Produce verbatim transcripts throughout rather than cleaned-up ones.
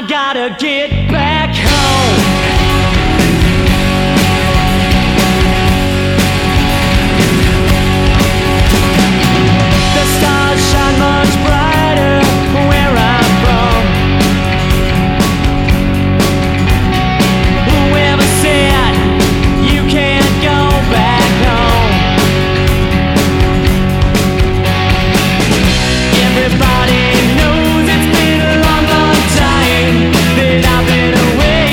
gotta get back home. The stars shine much brighter where I'm from. Whoever said you can't go back home? Everybody knows it's been a long, long time that I've been away.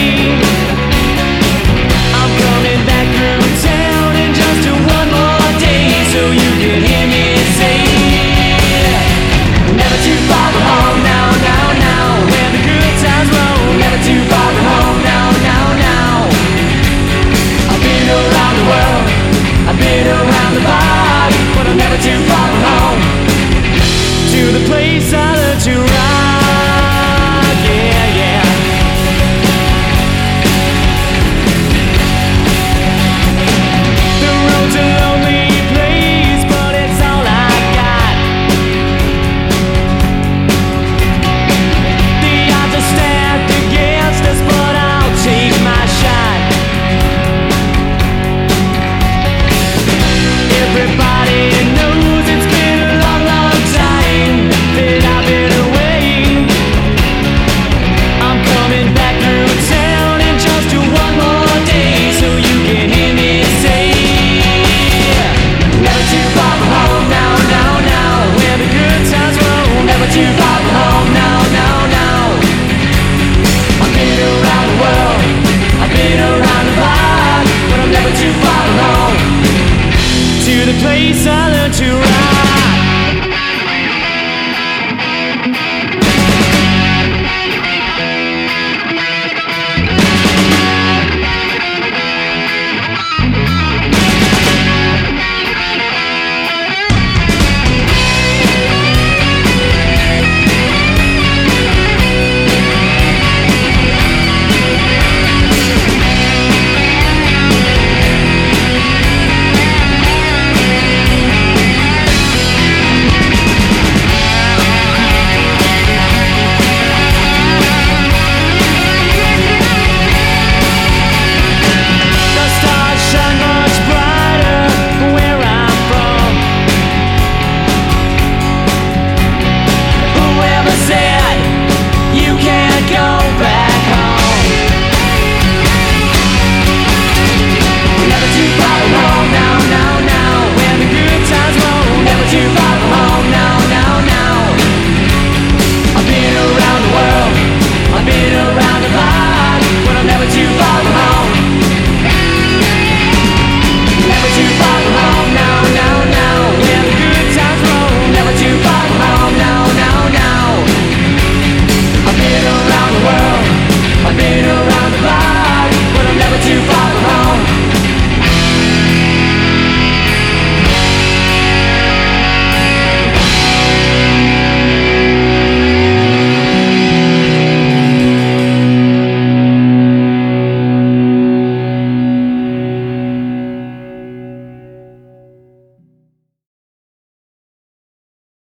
I'm coming back through town in just one more day, so you can hear me say, never too far from home, now, now, now. Where the good times roll, never too far from home, now, now, now. I've been around the world, I've been around the body, but I'm never too far from home. To the place I love to